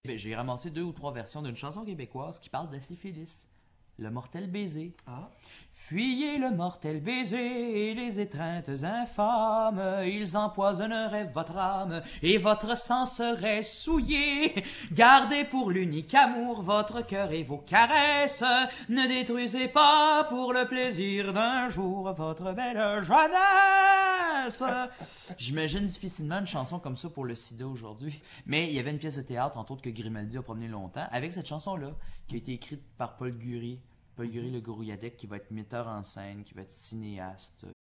Ben, j'ai ramassé 2 ou 3 versions d'une chanson québécoise qui parle de la syphilis. Le mortel baiser. Ah. Fuyez le mortel baiser et les étreintes infâmes, ils empoisonneraient votre âme et votre sang serait souillé. Gardez pour l'unique amour votre cœur et vos caresses, ne détruisez pas pour le plaisir d'un jour votre belle jeunesse. J'imagine difficilement une chanson comme ça pour le sida aujourd'hui, mais il y avait une pièce de théâtre, entre autres, que Grimaldi a promené longtemps, avec cette chanson-là, qui a été écrite par Paul Guri. Paul Guri, le Gourouilladec, qui va être metteur en scène, qui va être cinéaste.